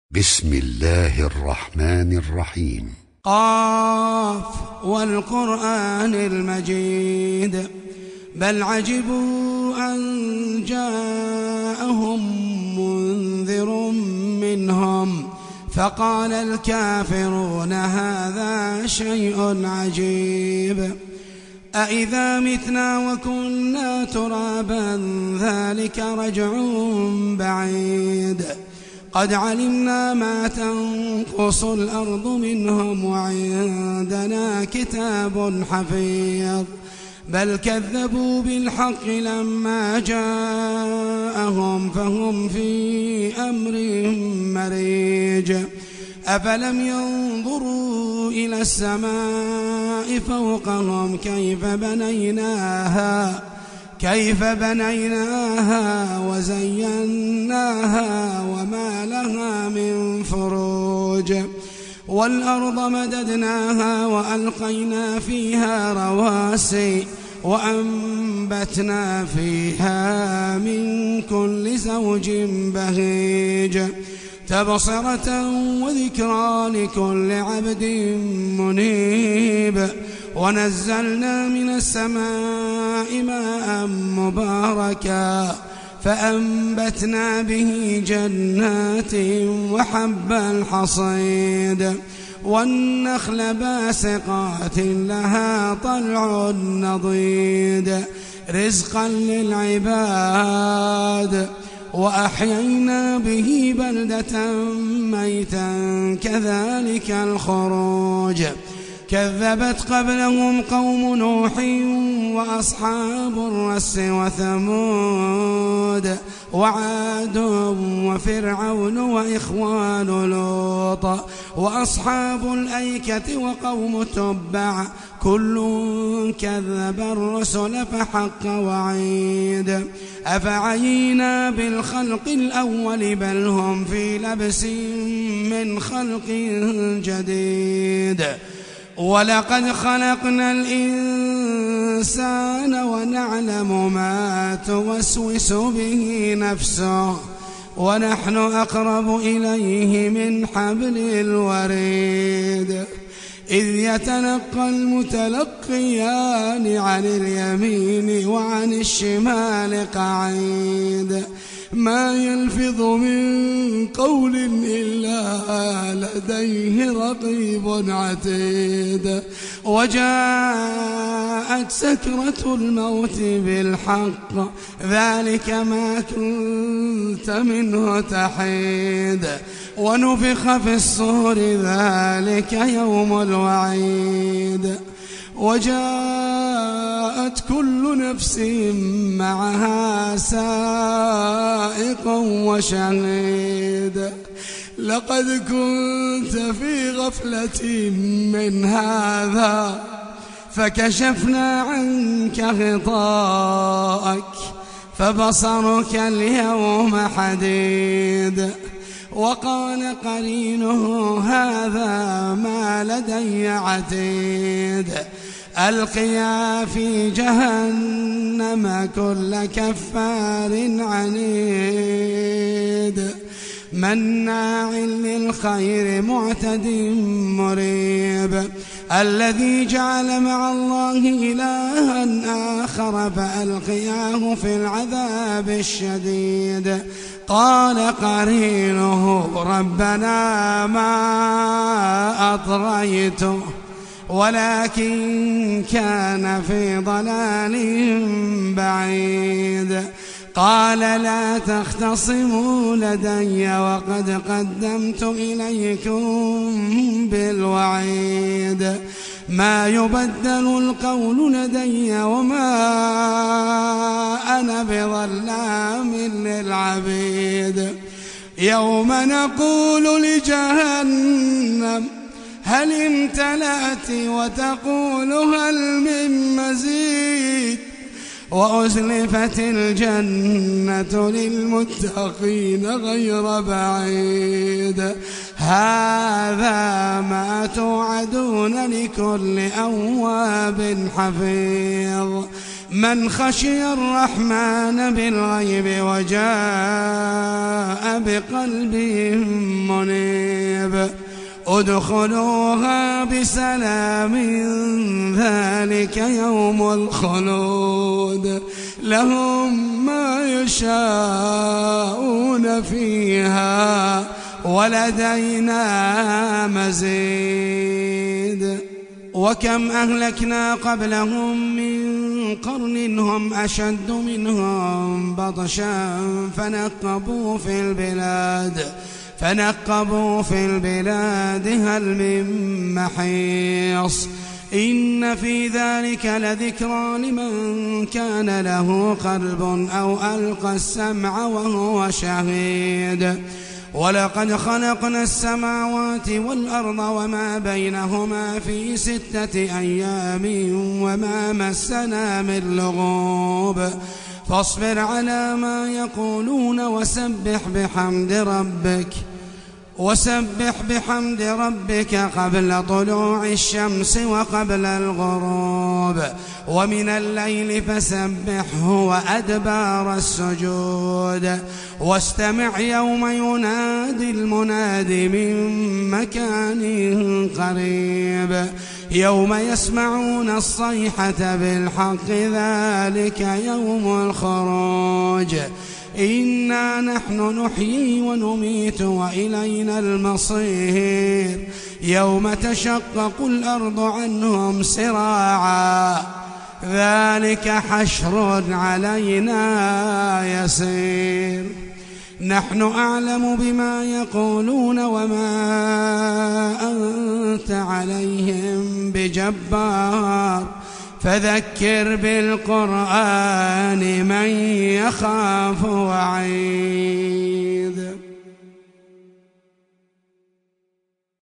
بسم الله الرحمن الرحيم. قاف والقرآن المجيد بل عجبوا أن جاءهم منذر منهم فقال الكافرون هذا شيء عجيب أإذا متنا وكنا ترابا ذلك رجع بعيد قد علمنا ما تنقص الأرض منهم وعندنا كتاب حفيظ بل كذبوا بالحق لما جاءهم فهم في أمر مريج أفلم ينظروا إلى السماء فوقهم كيف بنيناها وزيناها وما لها من فروج والأرض مددناها وألقينا فيها رواسي وأنبتنا فيها من كل زوج بهيج تبصرة وذكرى لكل عبد منيب ونزلنا من السماء ماء مباركا فأنبتنا به جنات وحب الحصيد والنخل باسقات لها طلع نضيد رزقا للعباد وأحيينا به بلدة ميتا كذلك الخروج كذبت قبلهم قوم نوح وأصحاب الرس وثمود وعاد وفرعون وإخوان لوط وأصحاب الأيكة وقوم تبع كل كذب الرسل فحق وعيد أفعينا بالخلق الأول بل هم في لبس من خلق جديد ولقد خلقنا الإنسان ونعلم ما توسوس به نفسه ونحن أقرب إليه من حبل الوريد إذ يتلقى المتلقيان عن اليمين وعن الشمال قعيد ما يلفظ من قول إلا لديه رقيب عتيد وجاءت سكرة الموت بالحق ذلك ما كنت منه تحيد ونفخ في الصور ذلك يوم الوعيد وجاءت كل نفس معها سائق وشهيد لقد كنت في غفلة من هذا فكشفنا عنك غطاءك فبصرك اليوم حديد وقال قرينه هذا ما لدي عتيد ألقيا في جهنم كل كفار عنيد مناع للخير معتد مريب الذي جعل مع الله إلها آخر فألقياه في العذاب الشديد قال قرينه ربنا ما أطغيته ولكن كان في ضلال بعيد قال لا تختصموا لدي وقد قدمت إليكم بالوعيد ما يبدل القول لدي وما أنا بظلام للعبيد يوم نقول لجهنم هل امتلأت وتقول هل من مزيد وأزلفت الجنة للمتقين غير بعيد هذا ما توعدون لكل أواب حفيظ من خشي الرحمن بالغيب وجاء بقلب منيب ادخلوها بسلام ذلك يوم الخلود لهم ما يشاءون فيها ولدينا مزيد. وكم أهلكنا قبلهم من قرن هم أشد منهم بطشا فنقبوا في البلاد هل من محيص. إن في ذلك لذكرى لمن كان له قلب أو ألقى السمع وهو شهيد. ولقد خلقنا السماوات والأرض وما بينهما في 6 أيام وما مسنا من لغوب فاصبر على ما يقولون وسبح بحمد ربك قبل طلوع الشمس وقبل الغروب ومن الليل فسبحه وأدبار السجود واستمع يوم ينادي المناد من مكان قريب يوم يسمعون الصيحة بالحق ذلك يوم الخروج. إنا نحن نحيي ونميت وإلينا المصير يوم تشقق الأرض عنهم سراعا ذلك حشر علينا يسير. نحن أعلم بما يقولون وما أنت عليهم بجبار فذكر بالقرآن من يخاف وعيد.